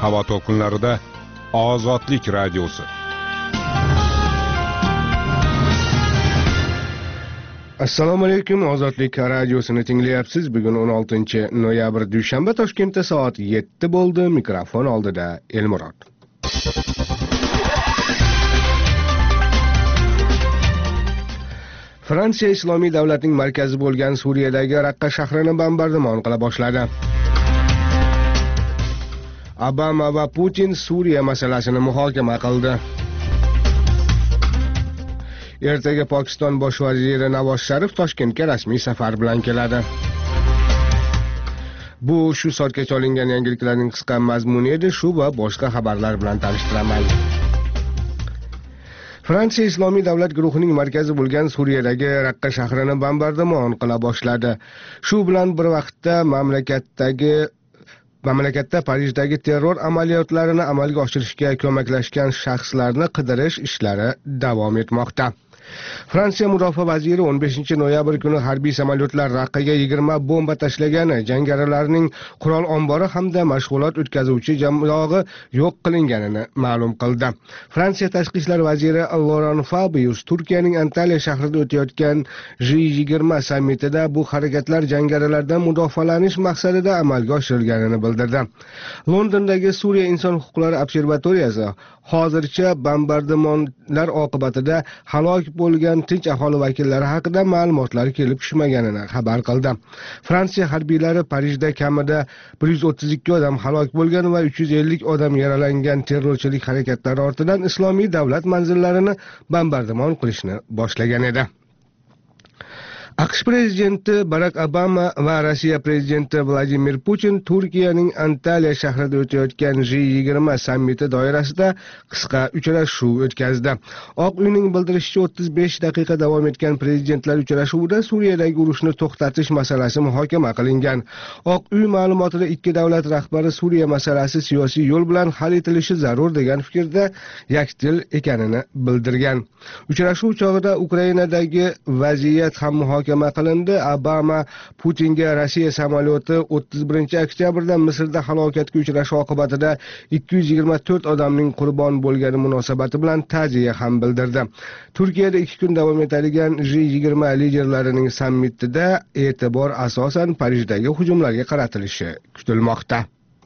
havo to'lqinlarida Ozodlik radiosi. Assalomu alaykum, Ozodlik radiosini tinglayapsiz. Bugun 16-noyabr dushanba, Toshkentda soat 7 bo'ldi. Mikrofon oldida Elmurod. Fransiya Islomiy davlatning markazi bo'lgan Suriyadagi Raqqa shahrini bombardimon qila boshladi. Obama va Putin Suriya masalasini muhokama qildi. Ertaga Pokiston bosh vaziri Navoz Sharif Toshkentga rasmiy safar bilan keladi. Bu shu soatgacha olingan yangiliklarning qisqa mazmuni edi. Shu va boshqa xabarlar bilan tanishtiraman. Fransiya Islomiy davlat guruhining markazi bo'lgan Suriyadagi Raqqa shahrini bombardimon qila boshladi. Shu bilan bir vaqtda mamlakatda Parijdagi terror amaliyotlarini amalga oshirishga ko'maklashgan shaxslarni qidirish ishlari davom etmoqda. Fransiya mudofaa vaziri 15-noyabr kuni harbiy samolyotlar Raqqaga 20 bomba tashlagani, jangarilarning qurol ombori hamda mashg'ulot o'tkazuvchi jamg'armasi yo'q qilinganini ma'lum qildi. Fransiya tashqi ishlar vaziri Laurent Fabius Turkiyaning Antalya shahrida o'tayotgan G20 sammitida bu harakatlar jangarilardan mudofaalash maqsadida amalga oshirilganini bildirdi. Londondagi Suriya inson huquqlari observatoriyasi hozircha bombardimonlar oqibatida halok bo'lgan tinch aholi vakillari haqida ma'lumotlar kelib tushmaganini xabar qildi. Fransiya harbiylari Parijda kamida 132 odam halok bo'lgan va 350 odam yaralangan terrorchilik harakatlari ortidan Islomiy davlat manzillarini bombardimon qilishni boshlagan edi. AQSh prezidenti Barack Obama va Rossiya prezidenti Vladimir Putin Turkiyaning Antalya shahrida o'tayotgan G20 sammiti doirasida qisqa uchrashuv o'tkazdi. Oq uyning bildirishicha 35 daqiqa davom etgan prezidentlar uchrashuvida Suriyadagi urushni to'xtatish masalasi muhokama qilingan. Oq uy ma'lumotida ikki davlat rahbari Suriya masalasi siyosiy yo'l bilan hal etilishi zarur degan fikrda yakdil ekanini bildirgan. Uchrashuv chog'ida Ukrainadagi vaziyat ham muhokama qilindi. Obama Putinga Rossiya samolyoti 31-oktyabrda Misrda halokatga uchrashi oqibatida 224 odamning qurbon bo'lgani munosabati bilan ta'ziya ham bildirdi. Turkiyada 2 kun davom etadigan G20 liderlarining sammitida e'tibor asosan Parijdagi hujumlarga qaratilishi kutilmoqda.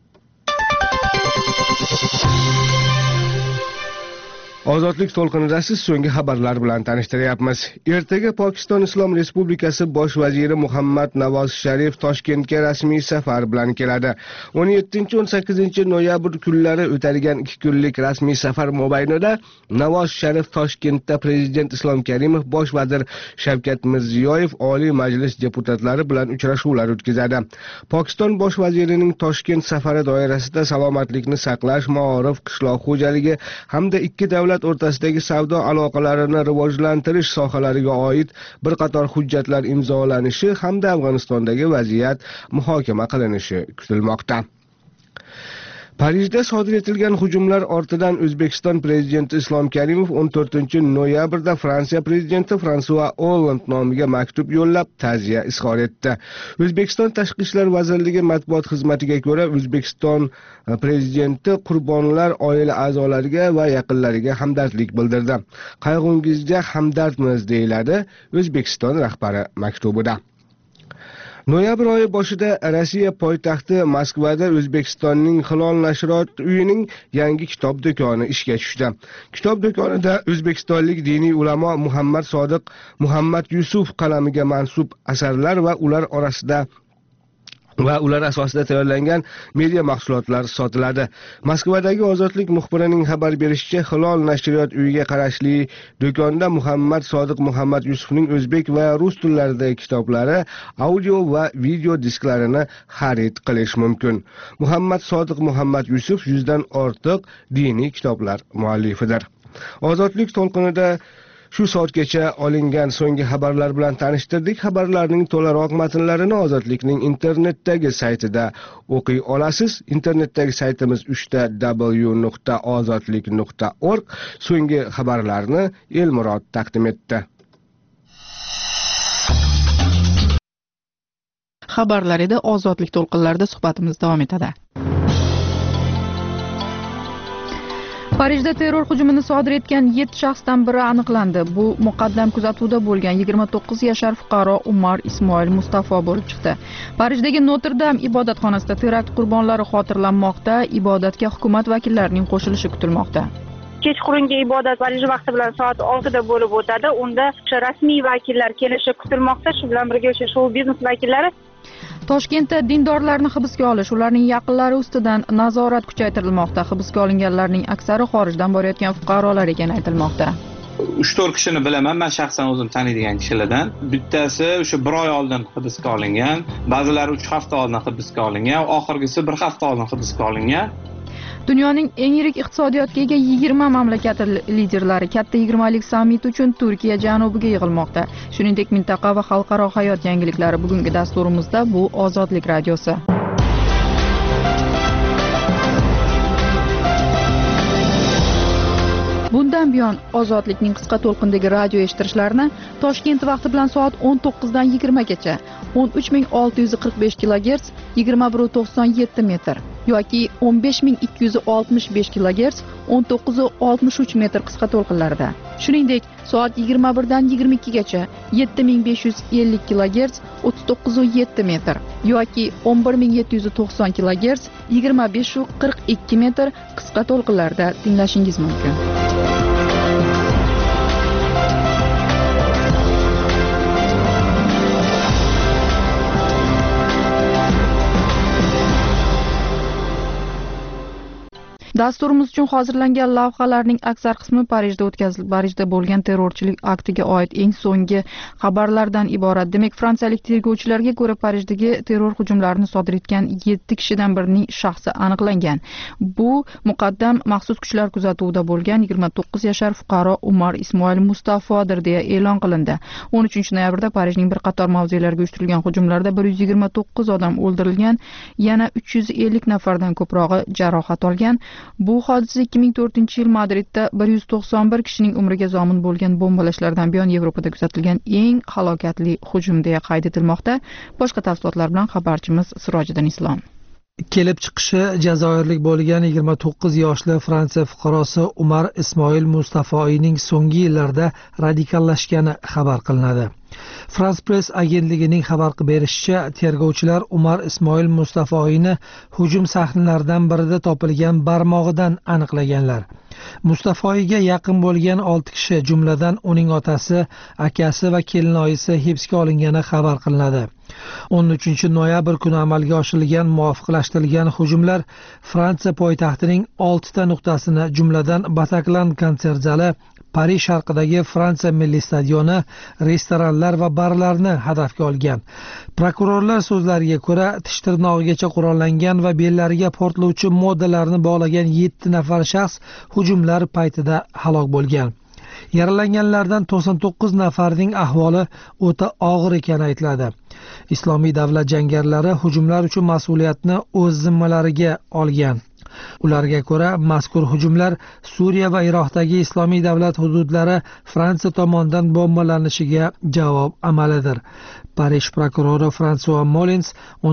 Ozodlik to'lqinida siz so'nggi xabarlar bilan tanishtiryapmiz. Ertaga Pokiston Islom Respublikasi bosh vaziri Muhammad Navoz Sharif Toshkentga rasmiy safar bilan keladi. 17-18-noyabr kunlari o'tadigan 2 kunlik rasmiy safar mobaynida Navoz Sharif Toshkentda Prezident Islom Karimov, bosh vazir Shavkat Mirziyoyev, Oliy Majlis deputatlari bilan uchrashuvlar o'tkazadi. Pokiston bosh vazirining Toshkent safari doirasida salomatlikni saqlash, maorif, qishloq xo'jaligi hamda ikki davlat o'rtasidagi savdo aloqalarini rivojlantirish sohalariga oid bir qator hujjatlar imzolanishi hamda Afg'onistondagi vaziyat muhokama qilinishi kutilmoqda. Parijda sodir etilgan hujumlar ortidan O'zbekiston prezidenti Islom Karimov 14-noyabrda Fransiya prezidenti Fransua Olland nomiga maktub yo'llab ta'ziya izhor etdi. O'zbekiston Tashqi ishlar vazirligi matbuot xizmatiga ko'ra, O'zbekiston prezidenti qurbonlar oila a'zolariga va yaqinlariga hamdardlik bildirdi. Qayg'ungizga hamdardmiz, deyiladi O'zbekiston rahbari maktubida. Noyabr oyi boshida Rossiya poytaxti Moskvada O'zbekistonning Hilol nashriyot uyining yangi kitob do'koni ishga tushdi. Kitob do'konida o'zbekistonlik diniy ulamo Muhammad Sodiq, Muhammad Yusuf qalamiga mansub asarlar va ular asosida tayyorlangan media mahsulotlar sotiladi. Moskvadagi Ozodlik muxbirining xabar berishicha, Hilol nashriyot uyiga qarashli do'konda Muhammad Sodiq, Muhammad Yusufning o'zbek va rus tillaridagi kitoblari, audio va video disklarini xarid qilish mumkin. Muhammad Sodiq, Muhammad Yusuf 100 dan ortiq diniy kitoblar muallifidir. Ozodlik to'lqinida shu soatgacha olingan so'nggi xabarlar bilan tanishtirdik. Xabarlarning to'laroq matnlarini Ozodlikning internetdagi saytida o'qiy olasiz. Internetdagi saytimiz www.ozodlik.org. So'nggi xabarlarni Elmurod taqdim etdi. Xabarlar edi. Ozodlik to'lqinlarida suhbatimiz davom etadi. Parijda terror hujumini sodir etgan 7 shaxsdan biri aniqlandi. Bu muqaddam kuzatuvda bo'lgan 29 yashar fuqaro Umar Ismoil Mustafo bo'lib chiqdi. Parijdagi Notre-Dame ibodatxonasida terakt qurbonlari xotirlanmoqda, ibodatga hukumat vakillarining qo'shilishi kutilmoqda. Kechqurungi ibodat Parij vaqti bilan soat 6 da bo'lib o'tadi. Unda rasmiy vakillar kelishi kutilmoqda. Shu bilan birga o'sha shou biznes vakillari. Toshkentda dindorlarni hibsga olish, ularning yaqinlari ustidan nazorat kuchaytirilmoqda. Hibsga olinganlarning aksari xorijdan borayotgan fuqarolar ekani aytilmoqda. 3-4 kishini bilaman, men shaxsan o'zim taniydigan kishilardan. Bittasi o'sha 1 oy oldin hibsga olingan, ba'zilari 3 hafta oldin hibsga olingan, oxirgisi 1 hafta oldin hibsga olingan. Dunyoning eng yirik iqtisodiyotga ega 20 mamlakat liderlari katta 20lik sammit uchun Turkiya janubiga yig'ilmoqda. Shuningdek, mintaqa va xalqaro hayot yangiliklari bugungi dasturimizda bu Ozodlik radiosi. Bundan buyon Ozodlikning qisqa to'lqindagi radio eshittirishlarini Toshkent vaqti bilan soat 19 dan 20 gacha 13645 kHz 2197 metr yoki 15265 kHz 1963 metr qisqa to'lqinlarida. Shuningdek, soat 21 dan 22 gacha 7550 kHz 39,7 metr yoki 11790 kHz 25,42 metr qisqa to'lqinlarda tinglashingiz mumkin. Dasturimiz uchun hozirlangan lavhalarning aksar qismi Parijda o'tkazilib, Parijda bo'lgan terrorchilik aktiga oid eng so'nggi xabarlardan iborat. Demak, fransiyalik tergovchilarga ko'ra Parijdagi terror hujumlarini sodir etgan 7 kishidan birining shaxsi aniqlangan. Bu muqaddam maxsus kuchlar kuzatuvida bo'lgan 29 yashar fuqaro Umar Ismoil Mustafodir deya e'lon qilindi. 13 noyabrda Parijning bir qator mavzelariga uyushtirilgan hujumlarda 129 odam o'ldirilgan, yana 350 nafardan ko'prog'i jarohat olgan. Bu hodisa 2004-yil Madridda 191 kishining umriga zomin bo'lgan bombalashlardan buyon Yevropada kuzatilgan eng halokatli hujum deya qayd etilmoqda. Boshqa tafsilotlar bilan xabarchimiz Sirojiddin Islom. Kelib chiqishi jazoirlik bo'lgan 29 yoshli Fransiya fuqarosi Umar Ismoil Mustafoiyning so'nggi yillarda radikallashgani xabar qilinadi. France Press agentligining xabar berishicha, tergovchilar Umar Ismoil Mustafoiyni hujum sahnalaridan birida topilgan barmog'idan aniqlaganlar. Mustafoiyga yaqin bo'lgan 6 kishi, jumladan uning otasi, akasi va kelinoyisi hibsga olingani xabar qilinadi. 13 noyabr kuni amalga oshirilgan muvofiqlashtirilgan hujumlar Fransiya poytaxtining 6 ta nuqtasini, jumladan Bataclan konsert zali, Parij sharqidagi Fransiya milliy stadioni, restoranlar va barlarni hadafga olgan. Prokurorlar so'zlariga ko'ra, tish tirnog'igacha qurollangan va bellariga portlovchi moddalarni bog'lagan 7 nafar shaxs hujumlar paytida halok bo'lgan. Yaralanganlardan 99 nafarning ahvoli o'ta og'ir ekani aytiladi. Islomiy davlat jangarilari hujumlar uchun mas'uliyatni o'z zimmalariga olgan. Ularga ko'ra, mazkur hujumlar Suriya va Iroqdagi islomiy davlat hududlari Fransiya tomonidan bombalanishiga javob amalidir. Parij prokurori François Molins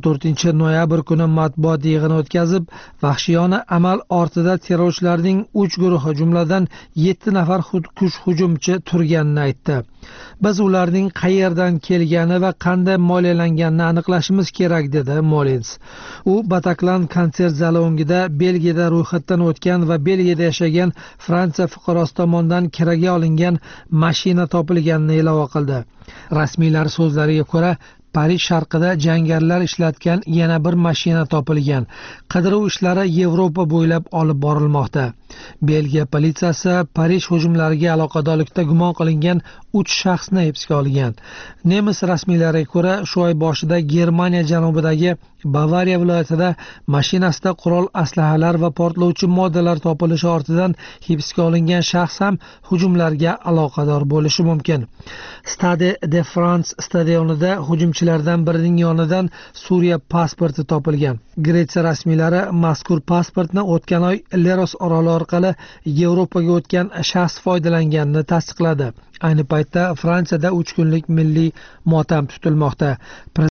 14 noyabr kuni matbuot yig'ini o'tkazib, vahshiyona amal ortida terrorchilarning 3 guruhi, jumladan 7 nafar kuch hujumchi turganini aytdi. Biz ularning qayerdan kelgani va qanday moliyalanganini aniqlashimiz kerak, dedi Molins. U Bataclan konsert zali o'ngida Belgiyada ro'yxatdan o'tgan va Belgiyada yashagan Fransiya fuqarosi tomonidan kiraga olingan mashina topilganini ilova qildi. Rasmiylar so'zlariga ko'ra, Parij sharqida jangarilar ishlatgan yana bir mashina topilgan. Qidiruv ishlari Yevropa bo'ylab olib borilmoqda. Belgiya politsiyasi Parij hujumlariga aloqadorlikda gumon qilingan 3 shaxsni hibsga olgan. Nemis rasmiylariga ko'ra, shu oy boshida Germaniya janubidagi Bavariya viloyatida mashinasida qurol aslahalar va portlovchi moddalar topilishi ortidan hibsga olingan shaxs ham hujumlarga aloqador bo'lishi mumkin. Stade de France stadionida hujumchilardan birining yonidan Suriya pasporti topilgan. Gretsiya rasmiylari mazkur pasportni o'tgan oy Leros oroli orqali Yevropaga o'tgan shaxs foydalanganini tasdiqladi. Ayni paytda Fransiyada 3 kunlik milliy motam tutilmoqda.